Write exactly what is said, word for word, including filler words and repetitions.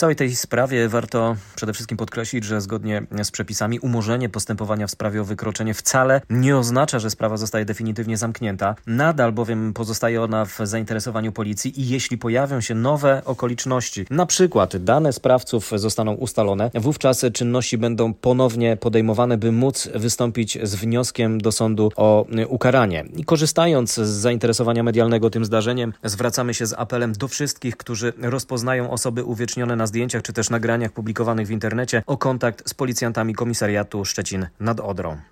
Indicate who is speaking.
Speaker 1: całej tej sprawie warto przede wszystkim podkreślić, że zgodnie z przepisami umorzenie postępowania w sprawie o wykroczenie wcale nie oznacza, że sprawa zostaje definitywnie zamknięta. Nadal bowiem pozostaje ona w zainteresowaniu policji i jeśli pojawią się nowe okoliczności, na przykład dane sprawców zostaną ustalone, wówczas czynności będą ponownie podejmowane, by móc wystąpić z wnioskiem do sądu o ukaranie. I korzystając z zainteresowania medialnego tym zdarzeniem, zwracamy się z apelem do wszystkich, którzy rozpoznają osoby uwiecznione na zdjęciach czy też nagraniach publikowanych w internecie, o kontakt z policjantami Komisariatu Szczecin nad Odrą.